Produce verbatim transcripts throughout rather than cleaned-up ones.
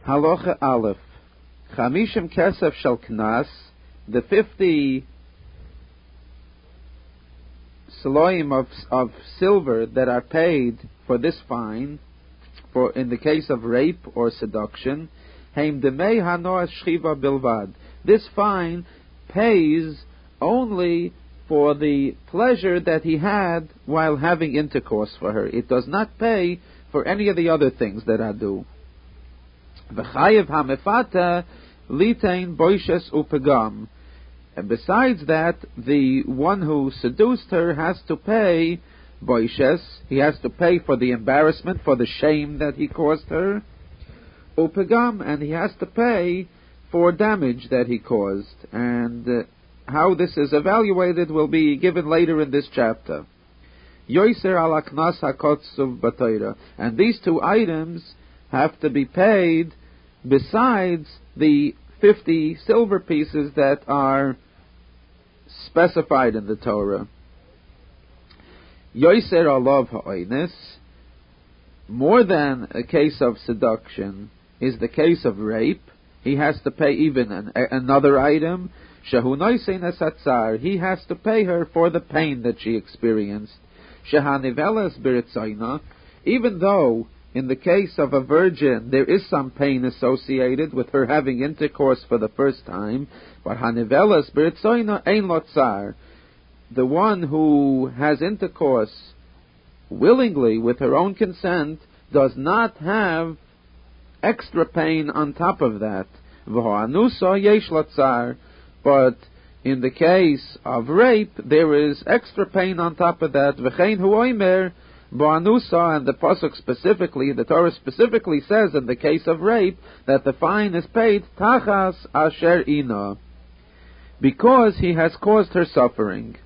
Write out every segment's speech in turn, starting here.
Halacha Aleph. Chamishim kesef shel knas, the fifty saloim of, of silver that are paid for this fine, for in the case of rape or seduction, heim demei hanoas shchiva bilvad. This fine pays only for the pleasure that he had while having intercourse for her. It does not pay for any of the other things that are due. V'chayev hamefata litain boishes upegam. And besides that, the one who seduced her has to pay boishes. He has to pay for the embarrassment, for the shame that he caused her. Upegam, and he has to pay for damage that he caused. And uh, how this is evaluated will be given later in this chapter. Yoiser ala knas hakotsuv b'Torah. And these two items have to be paid besides the fifty silver pieces that are specified in the Torah. Yoiser alav ha'oines, more than a case of seduction, is the case of rape. He has to pay even an, a, another item. Shehu noisein esatzar, he has to pay her for the pain that she experienced. Shehanivelas b'ritzaina, even though in the case of a virgin there is some pain associated with her having intercourse for the first time, but hanivelas b'ritzaina ein lotzar, the one who has intercourse willingly with her own consent does not have extra pain on top of that. V'ho'anusa yesh lotzar, but in the case of rape there is extra pain on top of that. V'chein hu oimer bo'anusa, and the pasuk specifically, the Torah specifically says in the case of rape that the fine is paid tachas asher ina, because he has caused her suffering.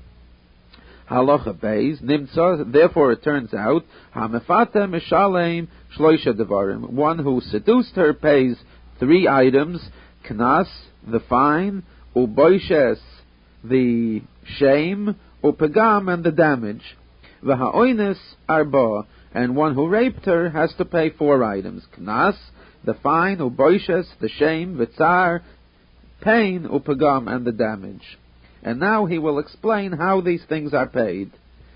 Halacha beis nimtza, therefore it turns out hamefata mishalem shloisha devarim, one who seduced her pays three items: knas, the fine, uboishes, the shame, upegam, and the damage. V'ha'oines arba, and one who raped her has to pay four items: knas, the fine, uboishes, the shame, v'tzar, pain, upegam, and the damage. And now he will explain how these things are paid.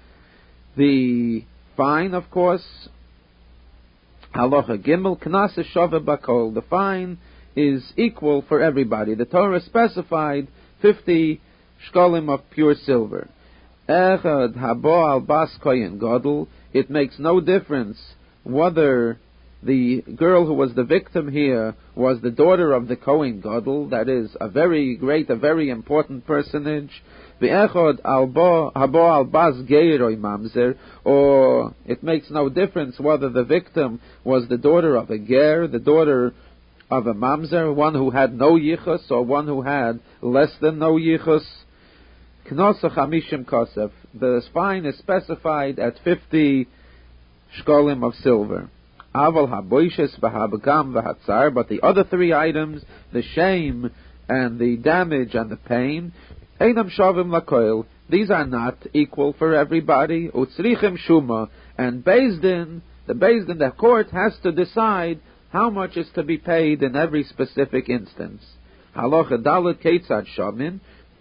The fine, of course, halacha gimel, knas shava bakol, the fine is equal for everybody. The Torah specified fifty shkolim of pure silver. Echad habo al bas kohen gadol, it makes no difference whether the girl who was the victim here was the daughter of the Kohen Gadol, that is, a very great, a very important personage. V'echad habo al bas geiroi mamzer, or it makes no difference whether the victim was the daughter of a ger, the daughter of a mamzer, one who had no yichus, or one who had less than no yichus. Knosa chamishim kosef, the fine is specified at fifty shkolim of silver. Aval haboishes v'habagam v'hatzar, but the other three items, the shame and the damage and the pain, einam shavim lakoil, these are not equal for everybody. Utzrichim shuma, and Beis Din, the Beis Din, the court has to decide how much is to be paid in every specific instance. Halacha dalet keitzad shamin,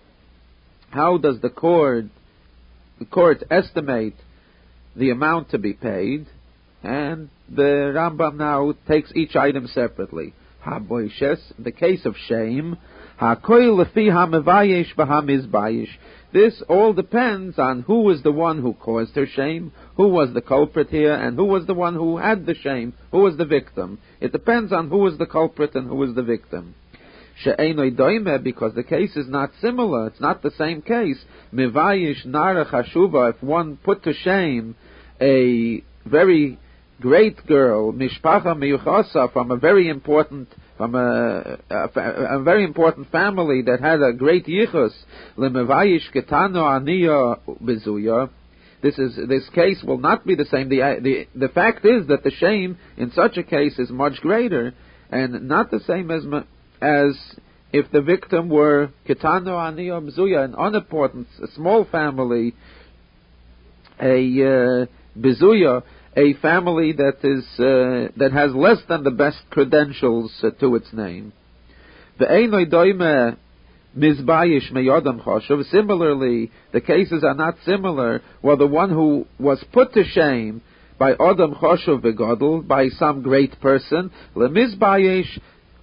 how does the court the court estimate the amount to be paid? And the Rambam now takes each item separately. Ha-boishes, the case of shame. Ha-koil lefi ha-mevayesh v'ha-mizbayesh. This all depends on who was the one who caused her shame, who was the culprit here, and who was the one who had the shame, who was the victim. It depends on who was the culprit and who was the victim. She'enoi doime, because the case is not similar, it's not the same case. Mevayesh nara chashuva, if one put to shame a very great girl, mishpacha miyuchasa, from a very important, from a, a, a very important family that had a great yichus, lemevayish ketano aniya bezuya. This is this case will not be the same. The, the the fact is that the shame in such a case is much greater, and not the same as as if the victim were ketano aniya bezuya, an unimportant, a small family, a uh, bezuya. a family that is uh, that has less than the best credentials uh, to its name. Ve'einoi doime mizbayish meyodam choshev. Similarly, the cases are not similar. Well, the one who was put to shame by Adam Choshev V'Godel, by some great person, lemizbayish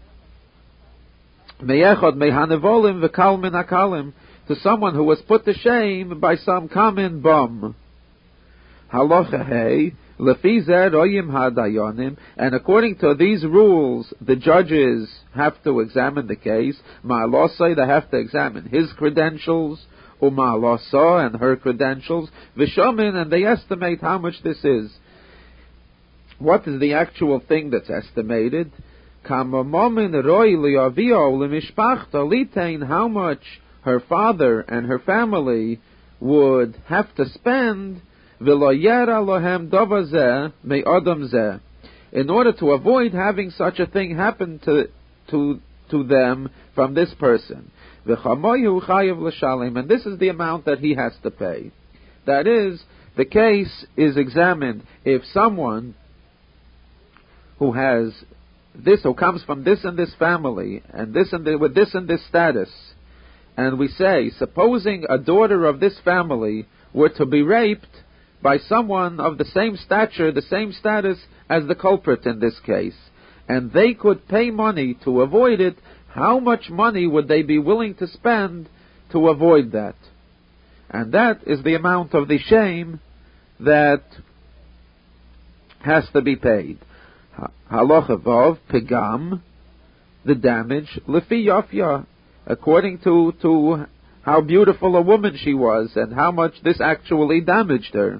meyechod mehanevolim v'kal min hakalim, to someone who was put to shame by some common bum. Halacha hey, lefi zeh royim hadayonim, and according to these rules, the judges have to examine the case. Ma'alosai, they have to examine his credentials, u'ma'alosa, and her credentials, v'shomin, and they estimate how much this is. What is the actual thing that's estimated? Kamamomin roy liyavio lemishpachta litain, how much her father and her family would have to spend v'lo yera lohem dovazeh me'odam zeh, in order to avoid having such a thing happen to to to them from this person. V'chamoyu chayav l'shalim, and this is the amount that he has to pay. That is, the case is examined. If someone who has this, who comes from this and this family, and this and the, with this and this status, and we say, supposing a daughter of this family were to be raped by someone of the same stature, the same status as the culprit in this case, and they could pay money to avoid it, how much money would they be willing to spend to avoid that? And that is the amount of the shame that has to be paid. Halacha vav, pegam, the damage, lefi yafya, according to, to how beautiful a woman she was and how much this actually damaged her.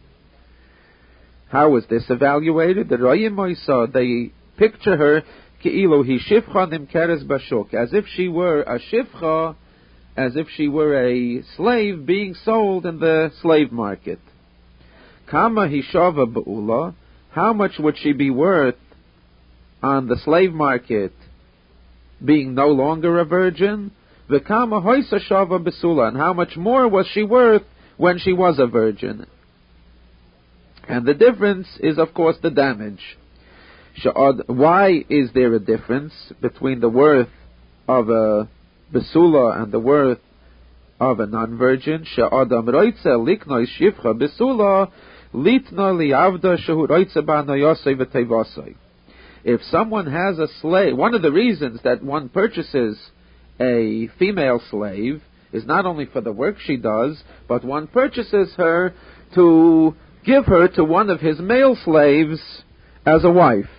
How was this evaluated? The Royim Moisa, they picture her ki'ilu hi shifcha nimkeres bashuk, as if she were a shifcha, as if she were a slave being sold in the slave market. Kama hishava ba'ula, how much would she be worth on the slave market being no longer a virgin? V'kama hoisa shava besula, and how much more was she worth when she was a virgin? And the difference is, of course, the damage. Why is there a difference between the worth of a besula and the worth of a non-virgin? She'adam roitze liknoi shivcha besula litno liavda shehu roitze ba'noyosei v'tevosei. If someone has a slave, one of the reasons that one purchases a female slave is not only for the work she does, but one purchases her to give her to one of his male slaves as a wife.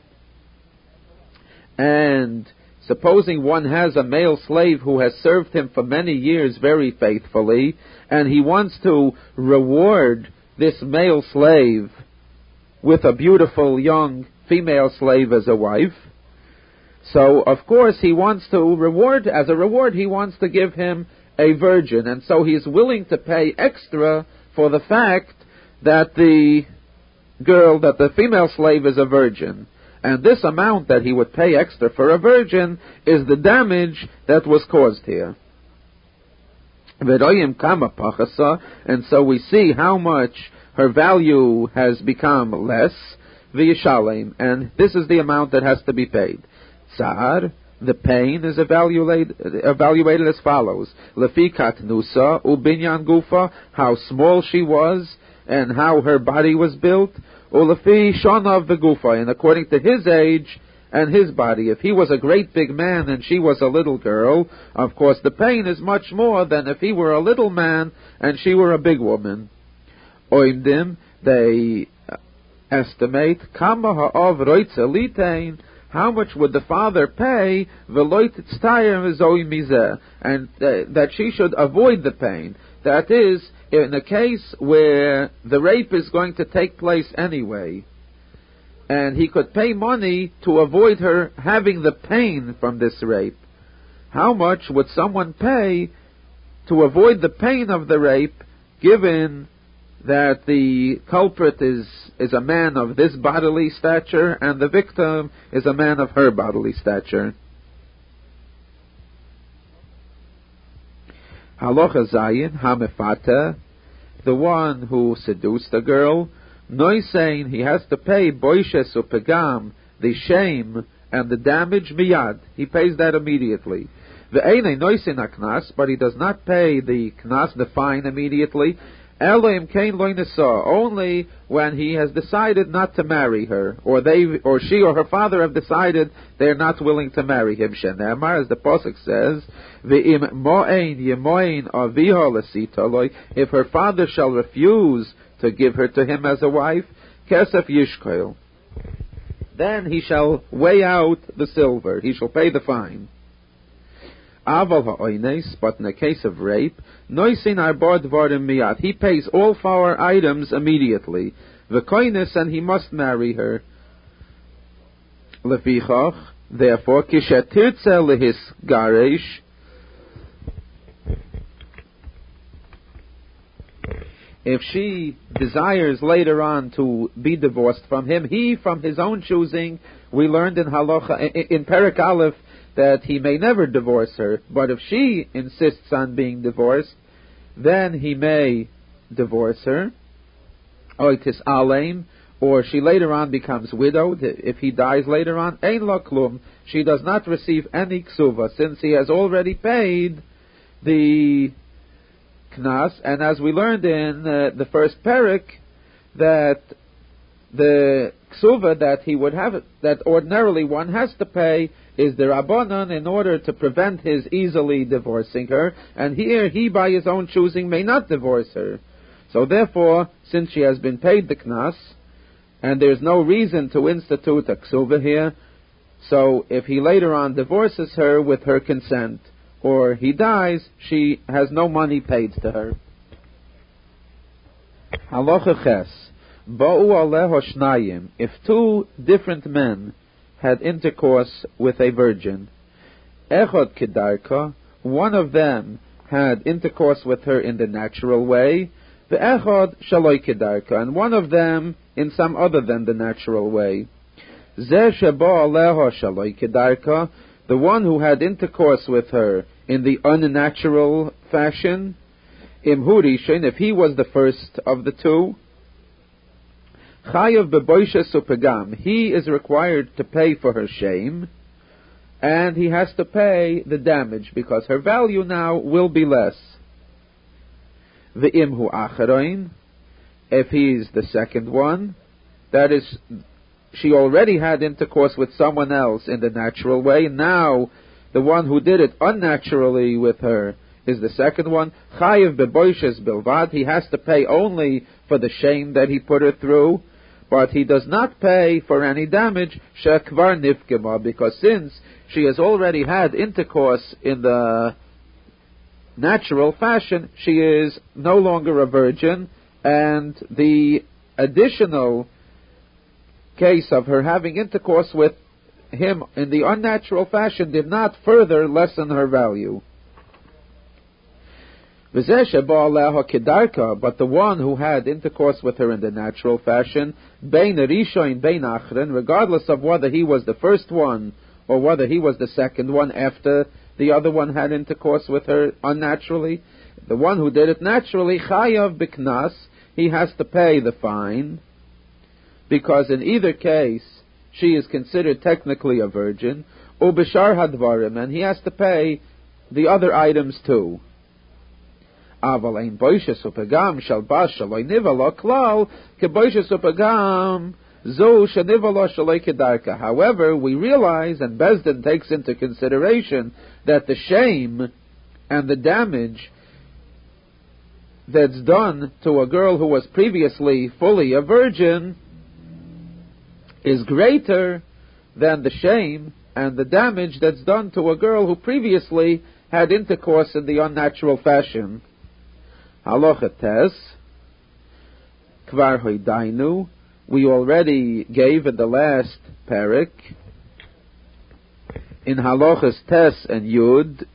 And supposing one has a male slave who has served him for many years very faithfully, and he wants to reward this male slave with a beautiful young female slave as a wife, so of course he wants to reward, as a reward he wants to give him a virgin, and so he's willing to pay extra for the fact that the girl, that the female slave is a virgin. And this amount that he would pay extra for a virgin is the damage that was caused here. And so we see how much her value has become less, v'yishalem, and this is the amount that has to be paid. Tsar, the pain is evaluated, evaluated as follows. Lefi katnusa ubinyan gufa, how small she was and how her body was built. Ulefi shana v'gufa, and according to his age and his body. If he was a great big man and she was a little girl, of course the pain is much more than if he were a little man and she were a big woman. Oimdim, they estimate, kama ha'av roitze litain, how much would the father pay, v'loit tztayim zoi mizeh, and uh, that she should avoid the pain. That is, in a case where the rape is going to take place anyway, and he could pay money to avoid her having the pain from this rape. How much would someone pay to avoid the pain of the rape, given that the culprit is, is a man of this bodily stature and the victim is a man of her bodily stature? Halacha Zayin, Hamefata, the one who seduced a girl, Noisein, he has to pay boishes upegam, the shame and the damage miyad. He pays that immediately. Ve'ene noisein aknas, but he does not pay the knas, the fine, immediately. Elohim kain lo nisa, only when he has decided not to marry her, or they, or she, or her father have decided they are not willing to marry him. Shenemar, as the pasuk says, ve'im mo'ein yemoin aviha l'sita loy, if her father shall refuse to give her to him as a wife, kesef yishkoil, then he shall weigh out the silver, he shall pay the fine. Aval ha'oines, but in the case of rape, noisin arba dvarim miyad, he pays all four items immediately. V'koines, and he must marry her. Lefichach, therefore, kishetirtze lehis garesh, if she desires later on to be divorced from him, he, from his own choosing, we learned in Halacha, in, in Perek Aleph, that he may never divorce her, but if she insists on being divorced, then he may divorce her. Oitis alem, or she later on becomes widowed, if he dies later on, ein la klum, she does not receive any ksuva, since he has already paid the knas, and as we learned in uh, the first perek, that the ksuva that he would have, that ordinarily one has to pay, is the Rabbanan in order to prevent his easily divorcing her, and here he by his own choosing may not divorce her. So therefore, since she has been paid the knas, and there's no reason to institute a ksuva here, so if he later on divorces her with her consent, or he dies, she has no money paid to her. Halacha ches, ba'u aleho shnayim, if two different men had intercourse with a virgin, echad kedarka, one of them had intercourse with her in the natural way, ve'echad shaloi kedarka, and one of them in some other than the natural way. Zeh sheba aleho shaloi kedarka, the one who had intercourse with her in the unnatural fashion, imhurishin, if he was the first of the two, chayav beboishes upegam, he is required to pay for her shame, and he has to pay the damage, because her value now will be less. Ve'imhu acharoin, if he's the second one, that is, she already had intercourse with someone else in the natural way, now the one who did it unnaturally with her is the second one, chayav beboishes bilvad, he has to pay only for the shame that he put her through, but he does not pay for any damage, shekvar nifkema, because since she has already had intercourse in the natural fashion, she is no longer a virgin, and the additional case of her having intercourse with him in the unnatural fashion did not further lessen her value. But the one who had intercourse with her in the natural fashion, bein rishoin bein achrin, regardless of whether he was the first one or whether he was the second one after the other one had intercourse with her unnaturally, the one who did it naturally, chayav biknas, he has to pay the fine, because in either case she is considered technically a virgin, ubishar hadvarim, and he has to pay the other items too. Aval ein boishes upegam shal bas shaloi nivalo klal ke boishes upegam zo shenivalo shaloi kedarka. However, we realize, and Bezdin takes into consideration, that the shame and the damage that's done to a girl who was previously fully a virgin is greater than the shame and the damage that's done to a girl who previously had intercourse in the unnatural fashion. Halacha tes, kvar hoidainu, we already gave in the last parak, in halachas tes and yud,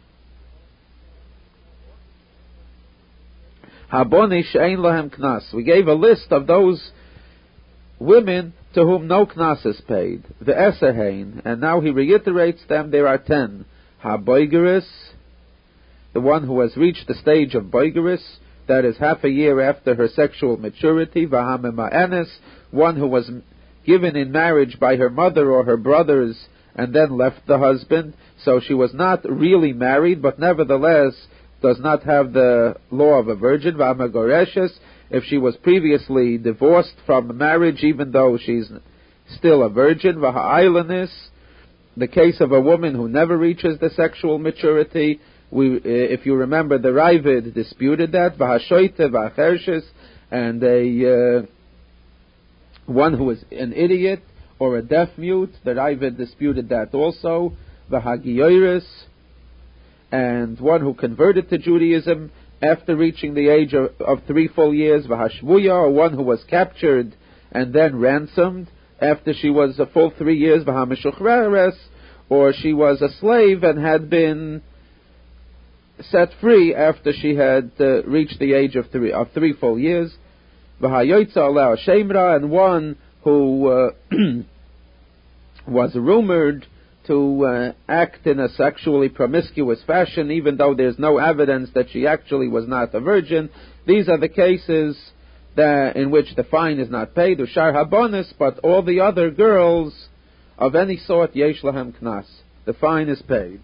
haboni she'ein lahem knas. We gave a list of those women to whom no knas is paid, the esehein, and now he reiterates them. There are ten. Haboigeris, the one who has reached the stage of boigeris, that is half a year after her sexual maturity, v'hamema'enes, one who was given in marriage by her mother or her brothers and then left the husband, so she was not really married, but nevertheless does not have the law of a virgin, v'hamagoreshes, if she was previously divorced from marriage, even though she's still a virgin, v'ha'ailanis, the case of a woman who never reaches the sexual maturity. We, uh, if you remember, the Ravid disputed that, v'hashoite v'achershes, and a uh, one who is an idiot or a deaf mute, the Ravid disputed that also, v'hagiyoris, and one who converted to Judaism after reaching the age of, of three full years, v'hashvuya, or one who was captured and then ransomed after she was a full three years, v'hameshuchreres, or she was a slave and had been set free after she had uh, reached the age of three of three full years, v'hayoytza aleh shemra, and one who uh, was rumored to uh, act in a sexually promiscuous fashion, even though there's no evidence that she actually was not a virgin. These are the cases that, in which the fine is not paid, ushar habonis, but all the other girls of any sort, yesh lahem knas, the fine is paid.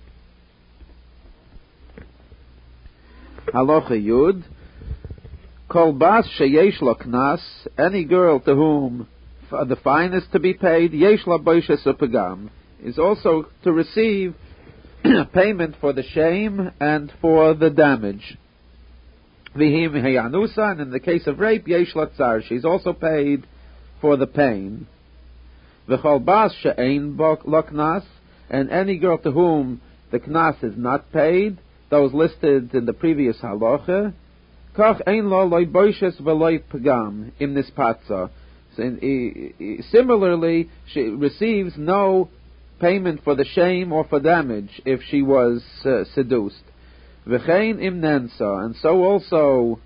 Halacha Yud, kol bas sheyesh lo knas, any girl to whom the fine is to be paid, yesh la boishes upagam, is also to receive payment for the shame and for the damage. Vihim heyanusa, and in the case of rape, yesh la tsar, she's also paid for the pain. V'chol bas she'ein lo knas, and any girl to whom the knas is not paid, those listed in the previous halacha, kach ein lo loy boishes v'loy pagam im nispatza. Similarly, she receives no payment for the shame or for damage if she was uh, seduced. V'chein im nensa, and so also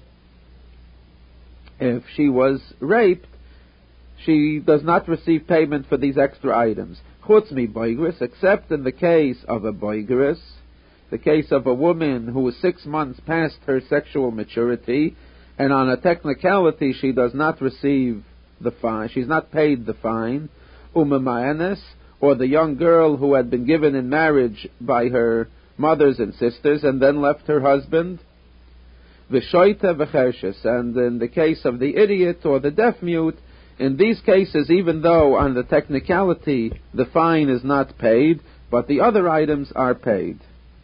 if she was raped, she does not receive payment for these extra items. Chutz mi boigris, except in the case of a boigris, the case of a woman who is six months past her sexual maturity, and on a technicality she does not receive the fine, she's not paid the fine, umemaenes, or the young girl who had been given in marriage by her mothers and sisters and then left her husband, v'shoite v'chershes, and in the case of the idiot or the deaf mute, in these cases, even though on the technicality the fine is not paid, but the other items are paid.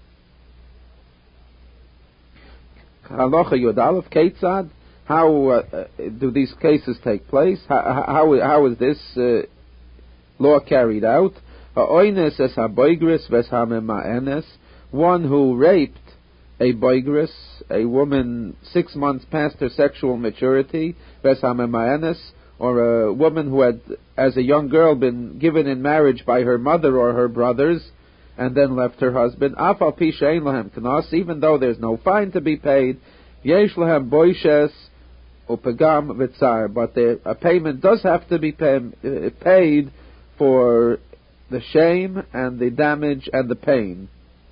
Halacha Yud Aleph Keitzad, how uh, do these cases take place? How, how, how is this uh, law carried out? Ha'oines es ha'boigris ves ha'mema'enes, one who raped a boigris, a woman six months past her sexual maturity, ves ha'mema'enes, or a woman who had, as a young girl, been given in marriage by her mother or her brothers, and then left her husband, afal pi she'ein lahem knas, even though there's no fine to be paid, yesh lahem boishes upagam v'tzar, but the, a payment does have to be pay, uh, paid for the shame and the damage and the pain.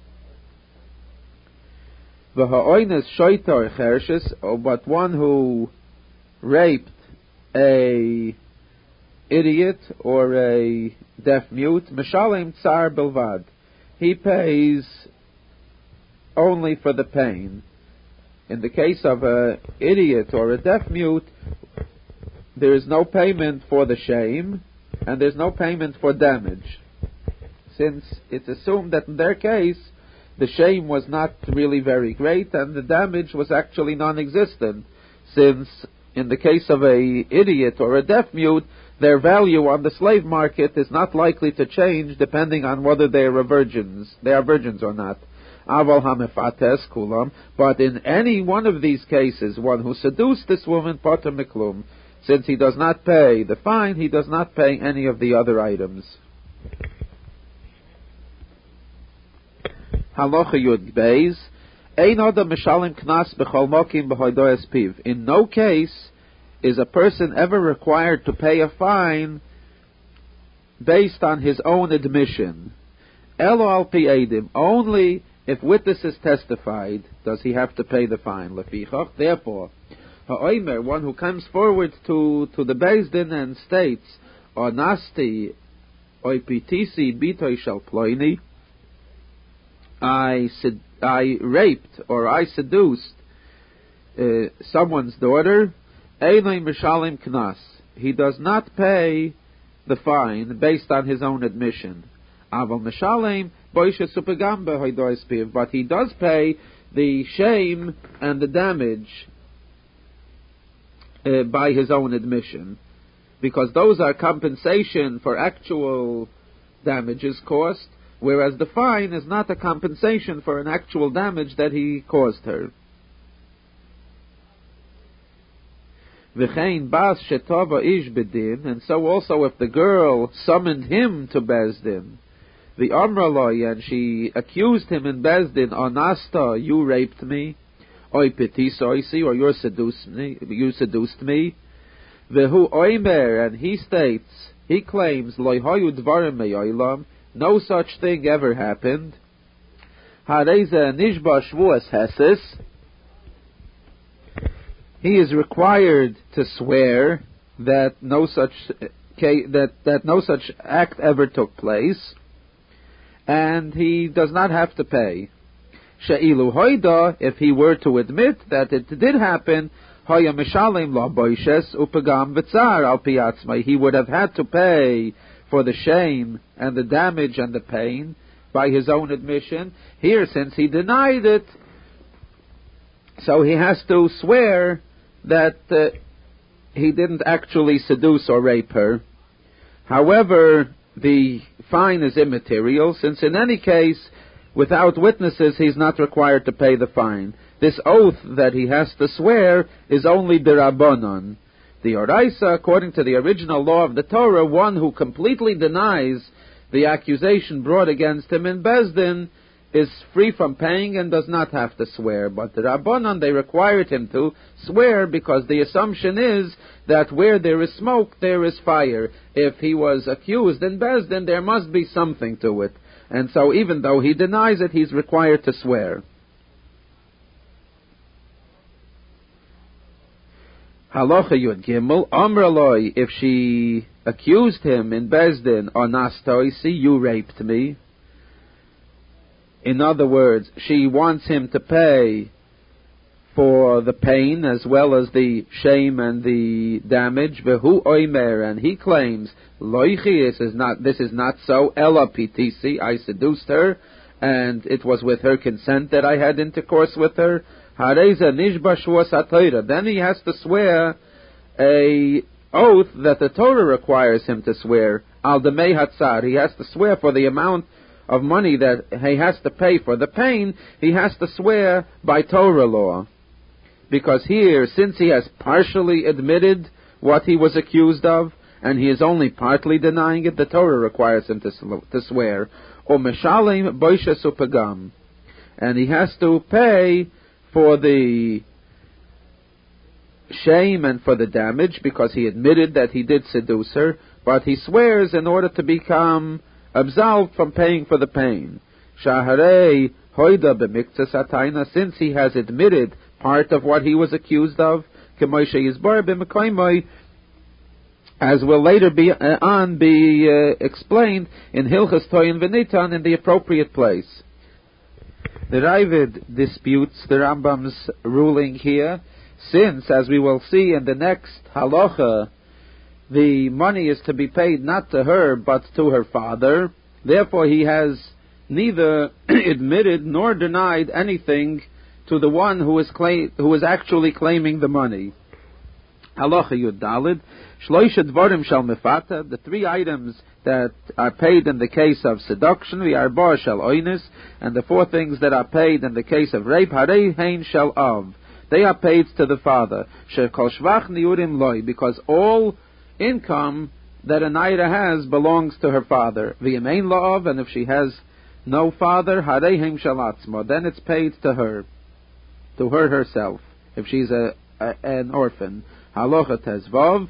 V'ha'oines shoitor chershes, but one who raped a idiot or a deaf mute, mishalem tsar bilvad, he pays only for the pain. In the case of an idiot or a deaf mute, there is no payment for the shame and there's no payment for damage, since it's assumed that in their case the shame was not really very great and the damage was actually non-existent, since in the case of a idiot or a deaf mute, their value on the slave market is not likely to change depending on whether they are virgins, they are virgins or not. Aval hamefates kulam, but in any one of these cases, one who seduced this woman, poter miklum, since he does not pay the fine, he does not pay any of the other items. Halacha Yud Beis, ein adam mishalim knas b'chol mokim b'hoidoyes piv. In no case is a person ever required to pay a fine based on his own admission. Elo al pi edim, only if witnesses testified, does he have to pay the fine? Lefichach, therefore, ha'omer, one who comes forward to, to the Beis Din and states, or nasti, oi pitisi bitoy shel ploini, I, sed- I raped or I seduced uh, someone's daughter, einoi mishalim knas, he does not pay the fine based on his own admission. Aval mishalim boisha supagam behoidois piv, but he does pay the shame and the damage uh, by his own admission, because those are compensation for actual damages caused, whereas the fine is not a compensation for an actual damage that he caused her. V'chein bas shetova ish bedin, and so also if the girl summoned him to Beis Din, the Amraloi, and she accused him in Beis Din, Onasta, you raped me, Oi petisoisi, or you seduced me, you seduced me. Vehu oimer, and he states, he claims, Loi hoyu dvarim me'olam, no such thing ever happened. Hareza nishba shvuas heses, he is required to swear that no such that that no such act ever took place, and he does not have to pay. She'ilu hoida, if he were to admit that it did happen, hoya mishalim la boishes upagam v'tzar al piatzmai, he would have had to pay for the shame and the damage and the pain by his own admission. Here, since he denied it, so he has to swear that uh, he didn't actually seduce or rape her. However, the fine is immaterial, since in any case, without witnesses, he's not required to pay the fine. This oath that he has to swear is only d'Rabbanan. The Oraisa, according to the original law of the Torah, one who completely denies the accusation brought against him in Beis Din is free from paying and does not have to swear. But the Rabbanan, they required him to swear because the assumption is that where there is smoke, there is fire. If he was accused in Beis Din, there must be something to it. And so even though he denies it, he's required to swear. Halacha Yud Gimel, Amraloi, if she accused him in Beis Din, Onastoisi, you raped me. In other words, she wants him to pay for the pain as well as the shame and the damage. Vehu oimer, and he claims, Loichi, this is not, this is not so. Ella pitisi, I seduced her, and it was with her consent that I had intercourse with her. Hareza nishba shvuas haTorah. Then he has to swear a oath that the Torah requires him to swear. Al demei hatzar. He has to swear for the amount of money that he has to pay for the pain. He has to swear by Torah law, because here, since he has partially admitted what he was accused of, and he is only partly denying it, the Torah requires him to, to swear. O meshalim boisha supagam, and he has to pay for the shame and for the damage, because he admitted that he did seduce her, but he swears in order to become absolved from paying for the pain. Shaharei hoida b'miktzas atayna, since he has admitted part of what he was accused of, k'moishe yizbar b'mekoymoi, as will later be uh, on be uh, explained in Hilchas Toyin V'Nitan in the appropriate place. The Ravid disputes the Rambam's ruling here, since, as we will see in the next halacha, the money is to be paid not to her but to her father. Therefore, he has neither admitted nor denied anything to the one who is claim, who is actually claiming the money. Halacha Yud Daled, Shloisha Dvarim Shal Mefata, the three items that are paid in the case of seduction, the Arba Shal Oinis, and the four things that are paid in the case of rape, Harei Hein Shal Av, they are paid to the father. Shekol Shvach Niurim Loi, because all income that a Naira has belongs to her father. V'yemein La'av, and if she has no father, Harei Hein Shal Atzma, then it's paid to her, to her herself, if she's a, a an orphan. Halacha Tezvav,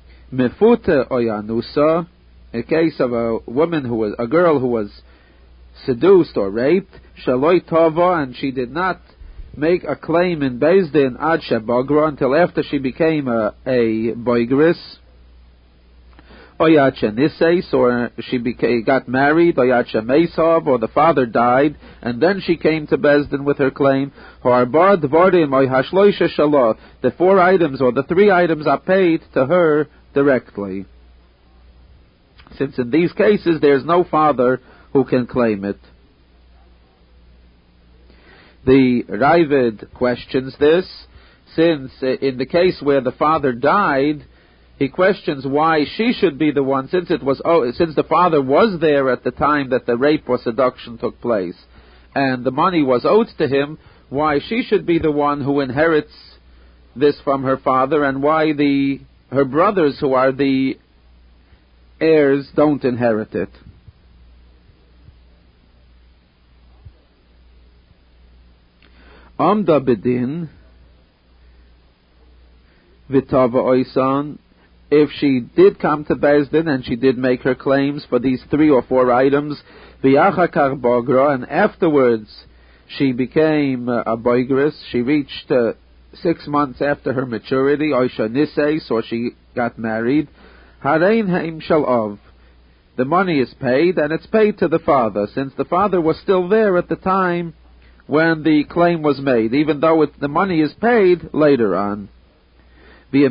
Mefute Oyanusa, a case of a woman who was, a girl who was seduced or raped, shaloi tova, and she did not make a claim in Beis Din ad shebagra, until after she became a, a boigris, oyat sheniseis, or she became, got married, oyat shemesav, or the father died, and then she came to Beis Din with her claim. Ho'arba dvarim oy hashloisha shalah, the four items or the three items are paid to her directly. Since in these cases there is no father who can claim it. The Ravid questions this, since in the case where the father died, he questions why she should be the one, since it was oh, since the father was there at the time that the rape or seduction took place, and the money was owed to him, why she should be the one who inherits this from her father, and why the her brothers, who are the heirs, don't inherit it. Amda bedin vitava oisan. If she did come to Beis Din and she did make her claims for these three or four items, v'yachakar bogra, and afterwards she became uh, a boigris, she reached uh, six months after her maturity, oisha niseis, or she got married, harein haim shalov. The money is paid, and it's paid to the father, since the father was still there at the time when the claim was made, even though it, the money is paid later on. If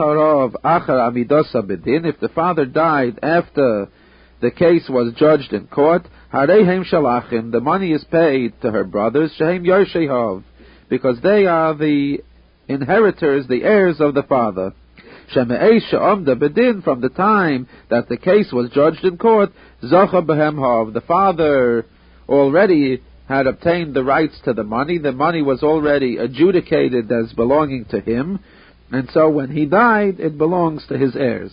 the father died after the case was judged in court, the money is paid to her brothers, because they are the inheritors, the heirs of the father. From the time that the case was judged in court, the father already had obtained the rights to the money. The money was already adjudicated as belonging to him, and so when he died, it belongs to his heirs.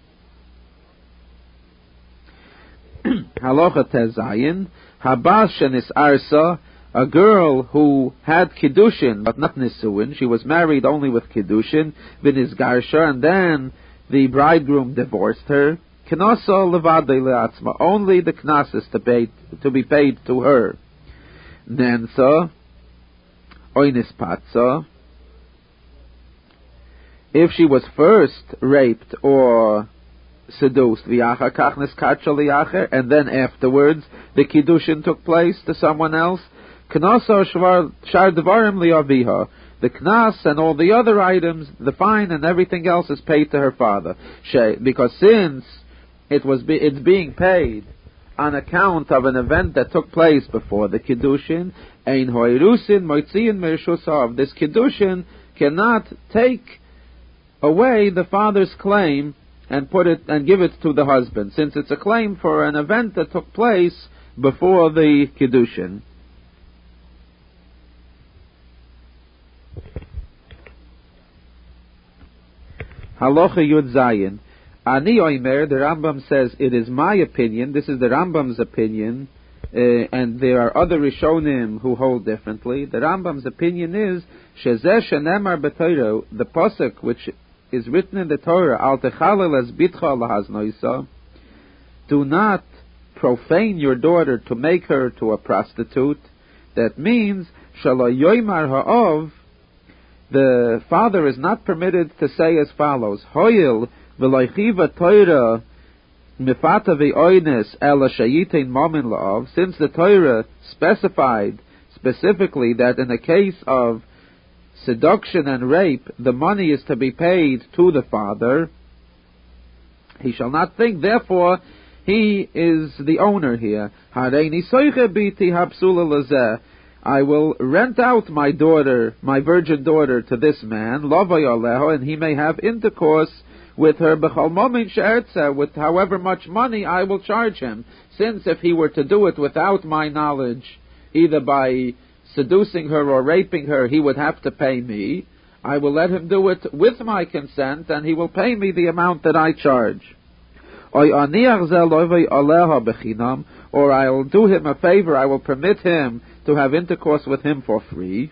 Halacha tezayin, habas shenis arsa, a girl who had kiddushin but not nisuin, she was married only with kiddushin, v'nis garsha, and then the bridegroom divorced her. Knasa levadei leatzma, only the knas is to, pay, to be paid to her. Nansa, oinis patsa, if she was first raped or seduced, and then afterwards the kiddushin took place to someone else, the knas and all the other items, the fine and everything else is paid to her father, because since it was be, it's being paid on account of an event that took place before the kiddushin, ein hoirusin moitziin mershusav, this kiddushin cannot take away the father's claim and put it and give it to the husband, since it's a claim for an event that took place before the kiddushin. Halacha Yud Zayin. Ani Oimer, the Rambam says, it is my opinion, this is the Rambam's opinion, uh, and there are other Rishonim who hold differently. The Rambam's opinion is, Shezeh shenemar b'Torah, the pasuk which is written in the Torah, Al techalel es bitcha lahaznoisa, do not profane your daughter to make her to a prostitute. That means, Shalo yoymar ha'ov, the father is not permitted to say as follows, Hoyil v'loichiva Torah mifata v'oines ela shayitin momin la'ov, since the Torah specified specifically that in the case of seduction and rape, the money is to be paid to the father, he shall not think, therefore, he is the owner here. Hareini soiche biti hapsula lazeh, I will rent out my daughter, my virgin daughter, to this man, lavayaleho, and he may have intercourse with her, b'chol momin she'ertze, with however much money I will charge him, since if he were to do it without my knowledge, either by seducing her or raping her, he would have to pay me. I will let him do it with my consent, and he will pay me the amount that I charge. Or I will do him a favor, I will permit him to have intercourse with him for free.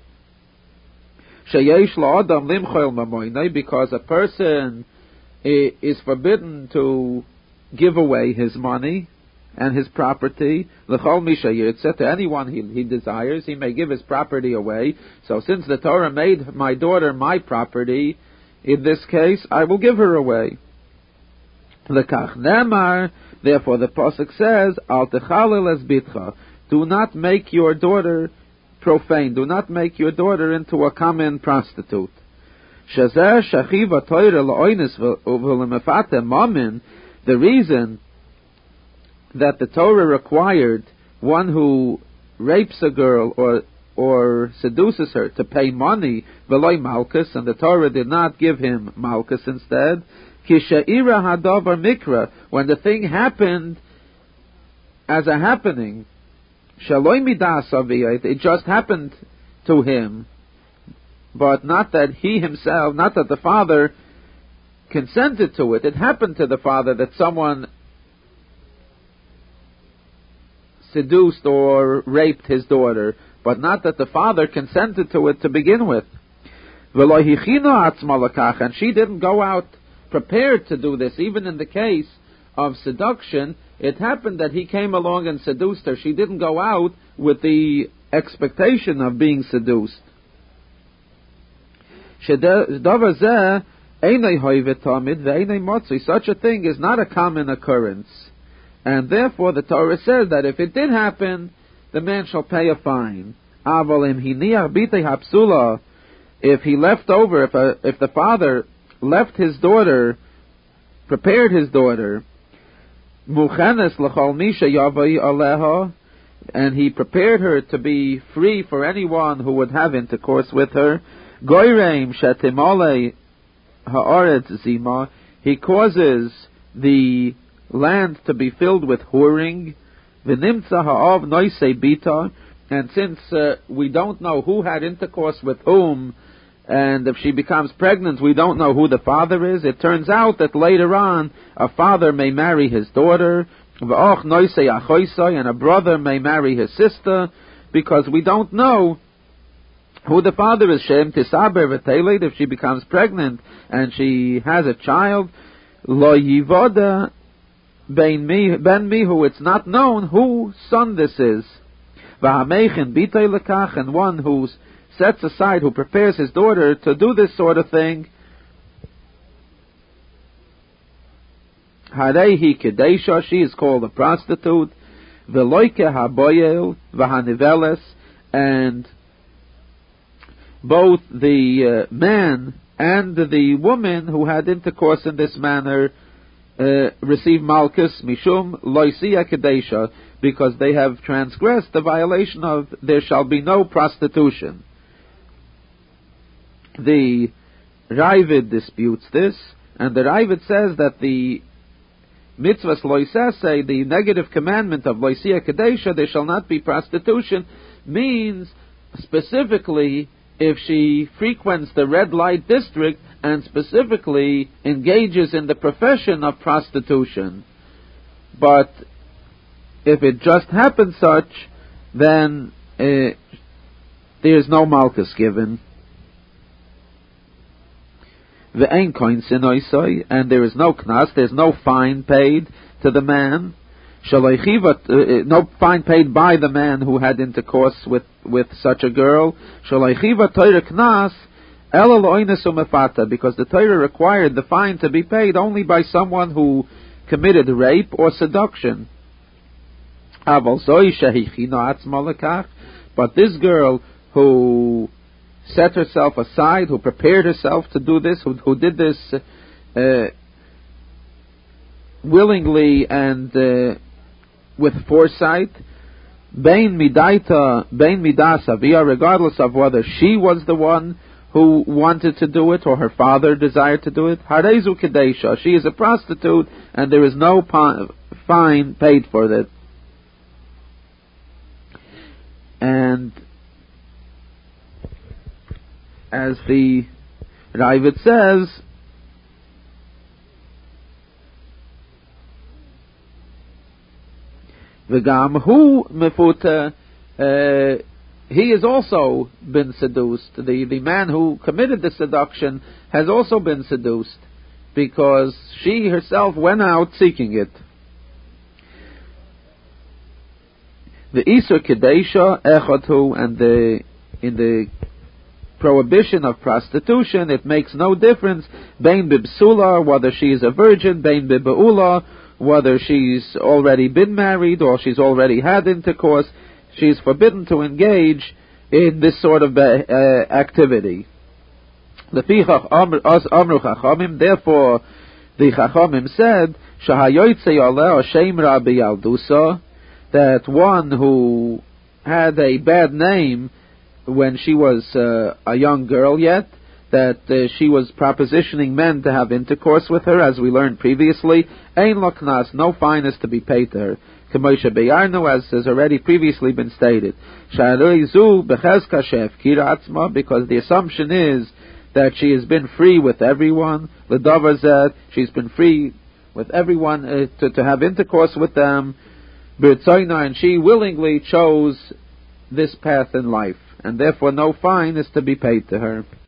Because a person is forbidden to give away his money, and his property. L'chol misha yirtzeh, to anyone he, he desires, he may give his property away. So since the Torah made my daughter my property, in this case, I will give her away. Lekach nemar, therefore the pasuk says, Al techalel es bitcha, do not make your daughter profane, do not make your daughter into a common prostitute. Shazeh shachiva toira la'oines v'lemefate mamin, the reason that the Torah required one who rapes a girl or or seduces her to pay money, v'loy malchus, and the Torah did not give him malchus instead, kishe'ira hadavar mikra, when the thing happened as a happening, shaloy midas aviyat, it just happened to him, but not that he himself, not that the father consented to it. It happened to the father that someone seduced or raped his daughter, but not that the father consented to it to begin with. And she didn't go out prepared to do this. Even in the case of seduction, it happened that he came along and seduced her. She didn't go out with the expectation of being seduced. Such a thing is not a common occurrence. And therefore the Torah says that if it did happen, the man shall pay a fine. If he left over, if, a, if the father left his daughter, prepared his daughter, and he prepared her to be free for anyone who would have intercourse with her, he causes the land to be filled with whoring, and since uh, we don't know who had intercourse with whom, and if she becomes pregnant, we don't know who the father is, it turns out that later on, a father may marry his daughter, and a brother may marry his sister, because we don't know who the father is. Shem tisaber v'teiled, if she becomes pregnant and she has a child, lo yivoda ben mi, ben mi, who it's not known whose son this is. V'hamechin bitay lekach, and one who sets aside, who prepares his daughter to do this sort of thing, harehi kedesha, she is called a prostitute. V'loike haboyel v'haniveles, and both the uh, man and the woman who had intercourse in this manner uh, receive malchus mishum loisia kedesha, because they have transgressed the violation of there shall be no prostitution. The Ravid disputes this, and the Ravid says that the mitzvahs loisase, the negative commandment of loisia kedesha, there shall not be prostitution, means specifically if she frequents the red light district and specifically engages in the profession of prostitution. But if it just happens such, then uh, there is no malchus given. Ve'ein koin sinoisoi, and there is no knas, there is no fine paid to the man. Uh, no fine paid by the man who had intercourse with, with such a girl. Because the Torah required the fine to be paid only by someone who committed rape or seduction. But this girl who set herself aside, who prepared herself to do this, who, who did this uh, willingly and uh, with foresight, Bein midaita, bein midas avia, regardless of whether she was the one who wanted to do it or her father desired to do it, harezu kedesha, she is a prostitute and there is no pa- fine paid for that. And as the Ravid says, V'gam hu mefuta, uh, he has also been seduced. The the man who committed the seduction has also been seduced because she herself went out seeking it. The Isur Kedesha Echatu, and the in the prohibition of prostitution, it makes no difference. Bein bibsula, whether she is a virgin, bein bibaula, whether she's already been married or she's already had intercourse, she's forbidden to engage in this sort of uh, activity. Therefore, the Chachamim said, that one who had a bad name when she was uh, a young girl yet, that uh, she was propositioning men to have intercourse with her, as we learned previously, Ein lo knas, no fine is to be paid to her. K'moshe beyarnu, as has already previously been stated. Because the assumption is that she has been free with everyone. L'davar zeh, she's been free with everyone uh, to, to have intercourse with them. B'ritzoyna, and she willingly chose this path in life, and therefore no fine is to be paid to her.